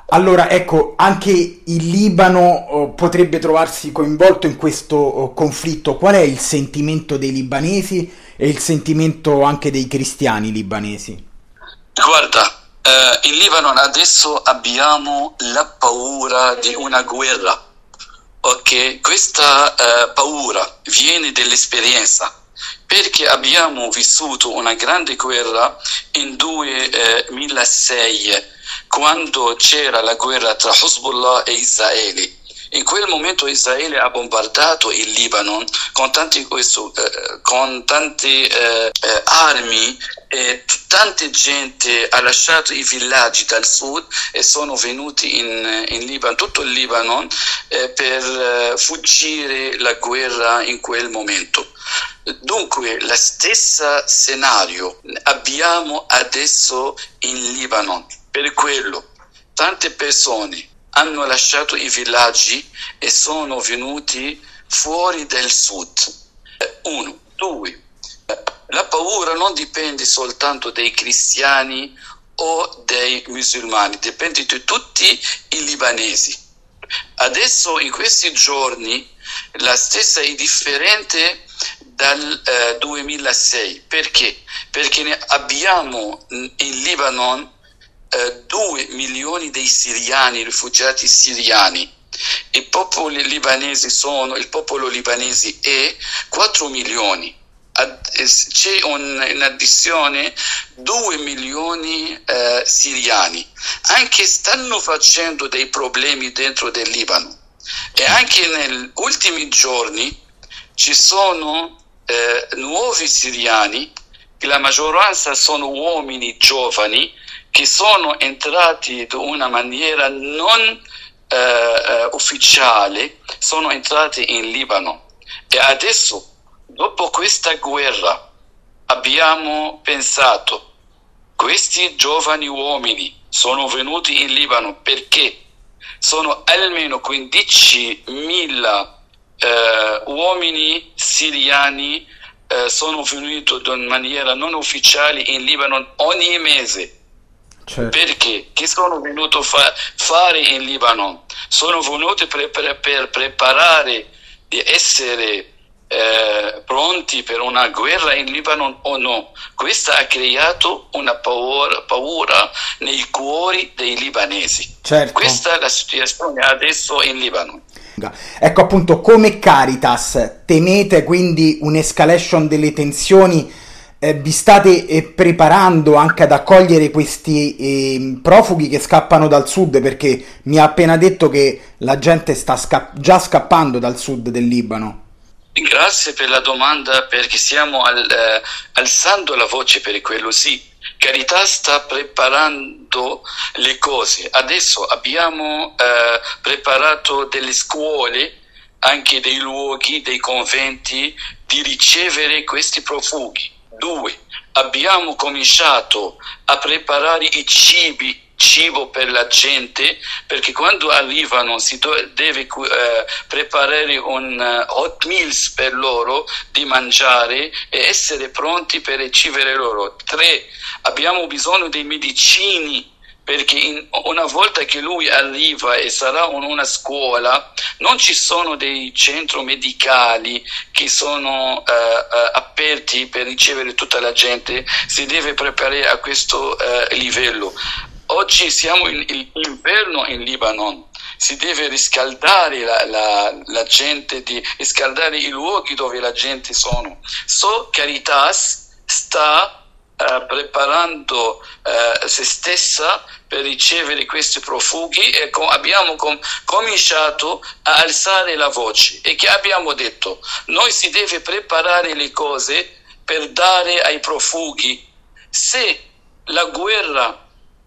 Allora, ecco, anche il Libano potrebbe trovarsi coinvolto in questo conflitto. Qual è il sentimento dei libanesi e il sentimento anche dei cristiani libanesi? Guarda, in Libano adesso abbiamo la paura di una guerra. Ok, questa paura viene dall'esperienza, perché abbiamo vissuto una grande guerra in 2006, quando c'era la guerra tra Hezbollah e Israele. In quel momento Israele ha bombardato il Libano con tante armi, e tanta gente ha lasciato i villaggi dal sud e sono venuti in Libano, tutto il Libano, per fuggire la guerra in quel momento. Dunque, la stessa scenario abbiamo adesso in Libano. Per quello, tante persone hanno lasciato i villaggi e sono venuti fuori dal sud. Uno, due. La paura non dipende soltanto dai cristiani o dai musulmani, dipende di tutti i libanesi. Adesso, in questi giorni, la stessa è differente dal 2006. Perché? Perché abbiamo in Libano 2 milioni di siriani, rifugiati siriani. Il popolo libanese è 4 milioni. C'è in addizione 2 milioni siriani. Anche stanno facendo dei problemi dentro del Libano. E anche negli ultimi giorni ci sono nuovi siriani, che la maggioranza sono uomini giovani, che sono entrati in una maniera non ufficiale, sono entrati in Libano. E adesso, dopo questa guerra, abbiamo pensato, questi giovani uomini sono venuti in Libano perché sono almeno 15.000 uomini siriani sono venuti in maniera non ufficiale in Libano ogni mese. Certo. Perché? Che sono venuti a fare in Libano? Sono venuti per preparare di essere pronti per una guerra in Libano o no? Questo ha creato una paura nei cuori dei libanesi. Certo. Questa è la situazione adesso in Libano. Ecco, appunto, come Caritas temete quindi un'escalation delle tensioni? Vi state preparando anche ad accogliere questi profughi che scappano dal sud? Perché mi ha appena detto che la gente sta già scappando dal sud del Libano. Grazie per la domanda, perché stiamo alzando la voce per quello. Sì, Caritas sta preparando le cose. Adesso abbiamo preparato delle scuole, anche dei luoghi, dei conventi, di ricevere questi profughi. 2. Abbiamo cominciato a preparare i cibo per la gente, perché quando arrivano si deve preparare un hot meals per loro di mangiare e essere pronti per ricevere loro. 3. Abbiamo bisogno dei medicinali, perché una volta che lui arriva e sarà in una scuola, non ci sono dei centri medicali che sono aperti per ricevere tutta la gente. Si deve preparare a questo livello. Oggi siamo in inverno in Libano, si deve riscaldare la gente, di riscaldare i luoghi dove la gente sono. Caritas sta preparando se stessa per ricevere questi profughi, e abbiamo cominciato a alzare la voce, e che abbiamo detto, noi si deve preparare le cose per dare ai profughi. Se la guerra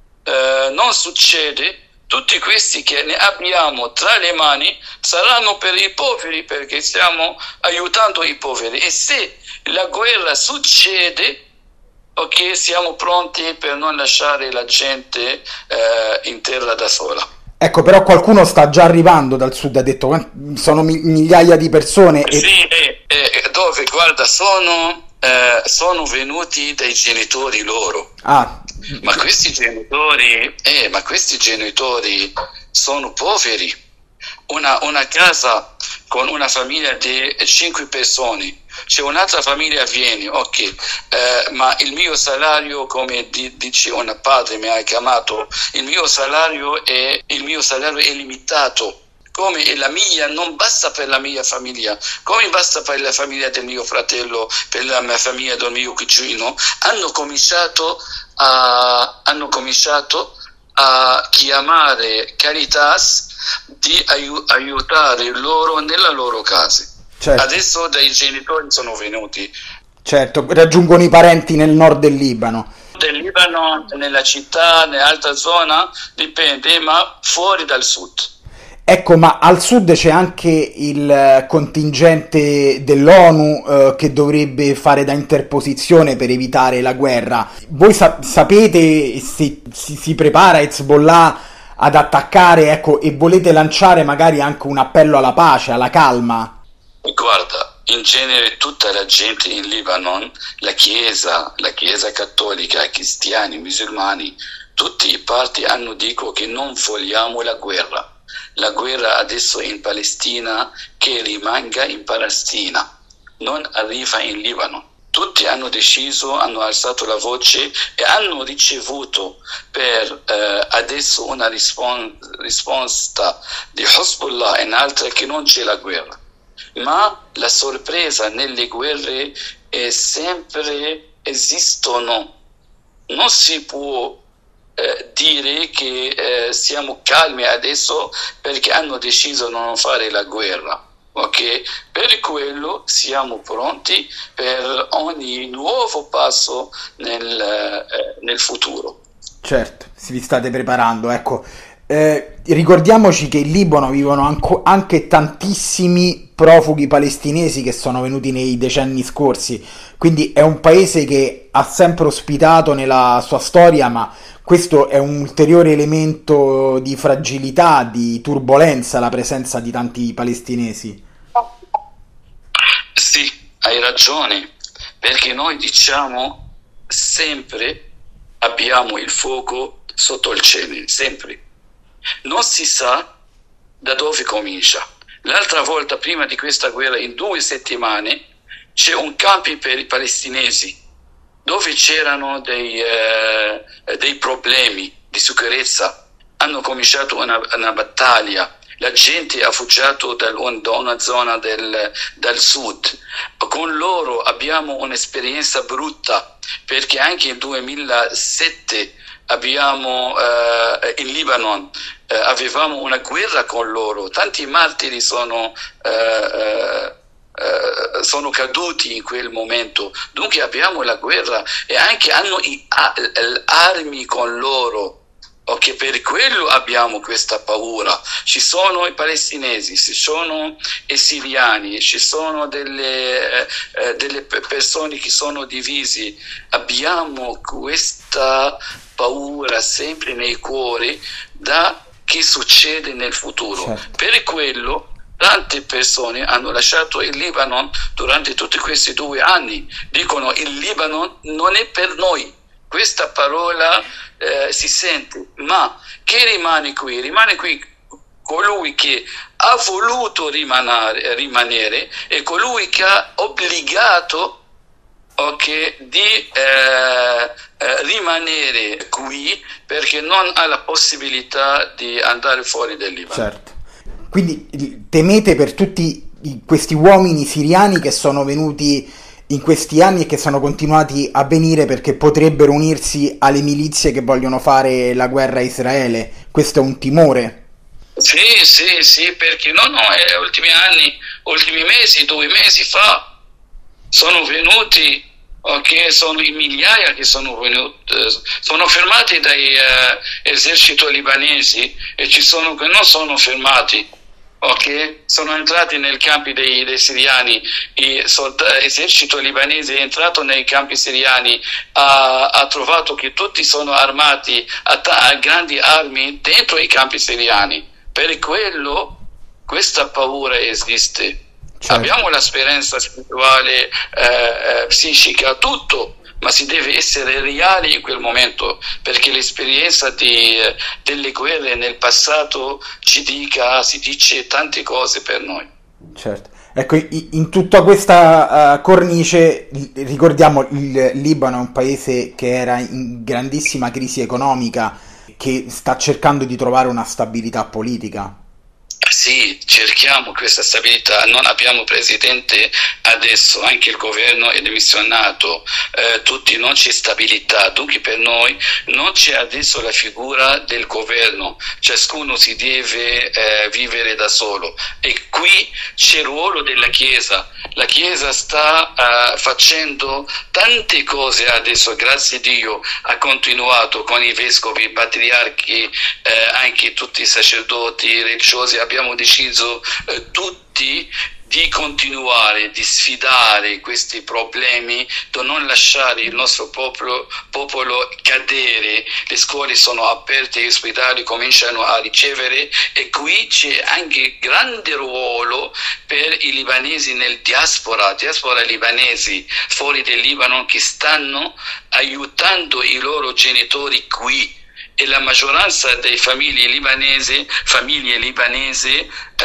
non succede, tutti questi che ne abbiamo tra le mani saranno per i poveri, perché stiamo aiutando i poveri. E se la guerra succede, ok, siamo pronti per non lasciare la gente in terra da sola. Ecco, però qualcuno sta già arrivando dal sud, ha detto, sono migliaia di persone. Sì, dove? Guarda, sono sono venuti dai genitori loro. Ah, Ma questi genitori sono poveri. Una casa con una famiglia di 5 persone, c'è un'altra famiglia viene, ok, ma il mio salario, come dice un padre mi ha chiamato, il mio salario è limitato. Come la mia non basta per la mia famiglia, come basta per la famiglia del mio fratello, per la mia famiglia del mio cugino, hanno cominciato a chiamare Caritas di aiutare loro nella loro casa. certo, Adesso dai genitori sono venuti certo, raggiungono i parenti nel nord del Libano. del Libano, nella città, nell'altra zona, dipende, ma fuori dal sud. Ecco, ma al sud c'è anche il contingente dell'ONU che dovrebbe fare da interposizione per evitare la guerra. Voi sapete se si prepara Hezbollah ad attaccare, ecco, e volete lanciare magari anche un appello alla pace, alla calma? Guarda, in genere tutta la gente in Libano, la Chiesa cattolica, i cristiani, i musulmani, tutti i parti dico che non vogliamo la guerra. La guerra adesso in Palestina, che rimanga in Palestina, non arriva in Libano. Tutti hanno deciso, hanno alzato la voce e hanno ricevuto per adesso una risposta di Hezbollah e altre che non c'è la guerra. Ma la sorpresa nelle guerre è sempre esistono. Non si può dire che siamo calmi adesso perché hanno deciso di non fare la guerra, ok? Per quello siamo pronti per ogni nuovo passo nel futuro. Certo, vi state preparando, ecco. Ricordiamoci che in Libano vivono anche tantissimi profughi palestinesi che sono venuti nei decenni scorsi, quindi è un paese che ha sempre ospitato nella sua storia, ma questo è un ulteriore elemento di fragilità, di turbolenza, la presenza di tanti palestinesi. Sì, hai ragione, perché noi diciamo sempre abbiamo il fuoco sotto il cielo, sempre. Non si sa da dove comincia. L'altra volta, prima di questa guerra, in 2 settimane, c'è un campo per i palestinesi dove c'erano dei problemi di sicurezza. Hanno cominciato una battaglia. La gente ha fuggiato da una zona dal sud. Con loro abbiamo un'esperienza brutta, perché anche nel 2007 abbiamo in Libano avevamo una guerra con loro. Tanti martiri sono caduti in quel momento. Dunque abbiamo la guerra e anche hanno armi con loro. Ok, per quello abbiamo questa paura. Ci sono i palestinesi, ci sono i siriani, ci sono delle persone che sono divisi. Abbiamo questa paura sempre nei cuori da che succede nel futuro. Certo. Per quello tante persone hanno lasciato il Libano durante tutti questi 2 anni. Dicono il Libano non è per noi. Questa parola si sente, ma chi rimane qui? Rimane qui colui che ha voluto rimanere e colui che ha obbligato di rimanere qui perché non ha la possibilità di andare fuori dal Libano. Certo. Quindi temete per tutti questi uomini siriani che sono venuti in questi anni e che sono continuati a venire perché potrebbero unirsi alle milizie che vogliono fare la guerra a Israele. Questo è un timore. Sì, perché ultimi mesi, 2 mesi fa, sono venuti, sono in migliaia che sono venuti, sono fermati dai esercito libanesi e ci sono che non sono fermati. Sono entrati nei campi dei siriani, l'esercito libanese è entrato nei campi siriani, ha trovato che tutti sono armati a grandi armi dentro i campi siriani. Per quello questa paura esiste. certo. Abbiamo la speranza spirituale, psichica, tutto, ma si deve essere reali in quel momento, perché l'esperienza delle guerre nel passato si dice tante cose per noi. Certo. Ecco, in tutta questa cornice, ricordiamo il Libano è un paese che era in grandissima crisi economica, che sta cercando di trovare una stabilità politica. Sì, cerchiamo questa stabilità, non abbiamo presidente adesso, anche il governo è dimissionato, tutti non c'è stabilità, dunque per noi non c'è adesso la figura del governo, ciascuno si deve vivere da solo e qui c'è il ruolo della Chiesa, la Chiesa sta facendo tante cose adesso, grazie a Dio, ha continuato con i vescovi, i patriarchi, anche tutti i sacerdoti religiosi, abbiamo deciso tutti di continuare, di sfidare questi problemi, di non lasciare il nostro popolo cadere. Le scuole sono aperte, gli ospedali cominciano a ricevere e qui c'è anche grande ruolo per i libanesi nel diaspora libanesi fuori del Libano che stanno aiutando i loro genitori qui. E la maggioranza delle famiglie libanesi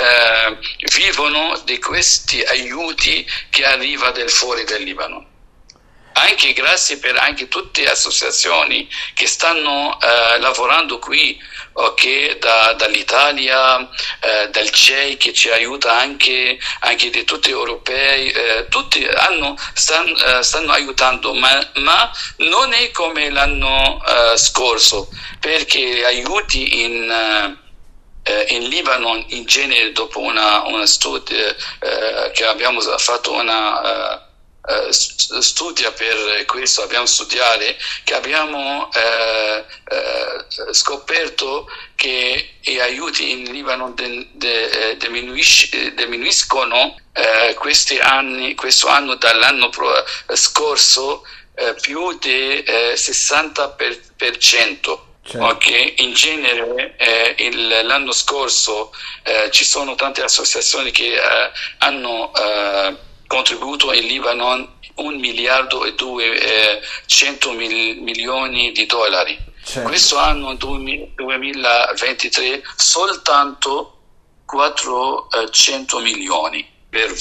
vivono di questi aiuti che arrivano del fuori del Libano. Anche grazie per anche tutte le associazioni che stanno lavorando qui, okay, dall'Italia, dal CEI che ci aiuta anche di tutti gli europei, tutti stanno aiutando, ma non è come l'anno scorso, perché aiuti in Libano in genere dopo una studio che abbiamo fatto studia per questo, abbiamo studiato che abbiamo scoperto che gli aiuti in Libano diminuiscono questo anno dall'anno scorso più di 60%. Certo. Okay. In genere l'anno scorso ci sono tante associazioni che hanno contribuito in Libano 1,2 miliardi di dollari. Certo. Questo anno 2023 soltanto 400 milioni per